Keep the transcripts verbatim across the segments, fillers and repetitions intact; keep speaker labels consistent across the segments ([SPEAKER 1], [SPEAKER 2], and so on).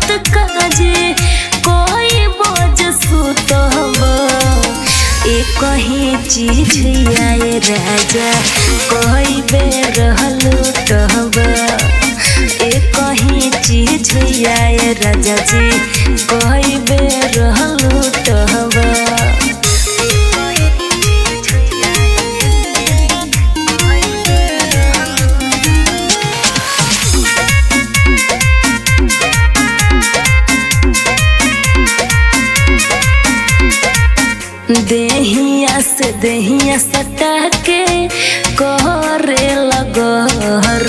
[SPEAKER 1] मत काजे कोई बोझ सुतब एक कहीं चीज आए राजा कोई बेर लुटब एक कहीं चीज आए राजा जी कोई बेर लुटब। देहिया से देहिया सटा के करे लगहर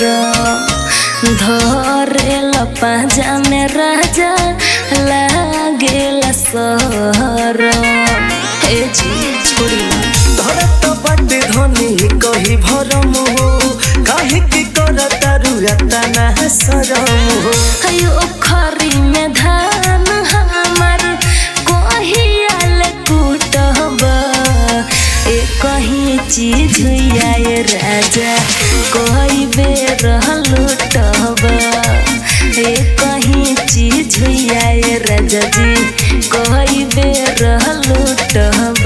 [SPEAKER 1] धरे पाजा में राजा लागेल सहर ए जी छोड़ी
[SPEAKER 2] धरे तो बड़े धनी कही भरम हो काहे की करता रुआता ना शरम हो
[SPEAKER 1] हयो खरी में धान हमर कहियाल कुटब एक कहीं चीज आए राजा कोई बेर लुटब एक कहीं चीज आए राजा जी कोई बेर लुटब।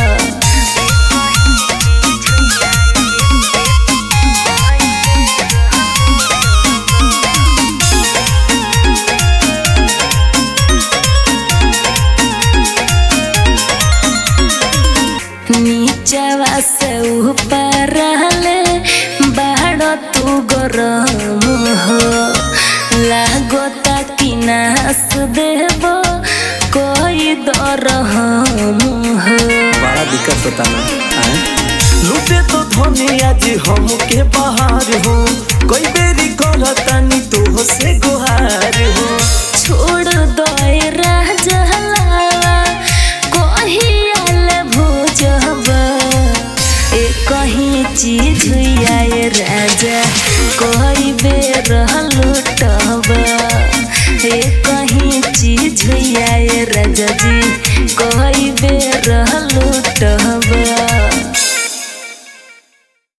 [SPEAKER 1] नीचवा से ऊपर बाड़ तू गरम हो लागोता कि नास देव कोई दरहम हो
[SPEAKER 2] बड़ा दिक्कत होता ना लूटे तो धनी आज हम के बाहर हो कोई बेरी करता नी तो से गुहार हो
[SPEAKER 1] छोड़ दो राजा कहीं चीज आए राजा कोई बेर लुटब एक कहीं चीज आए राजा जी कोई बेर लुटब।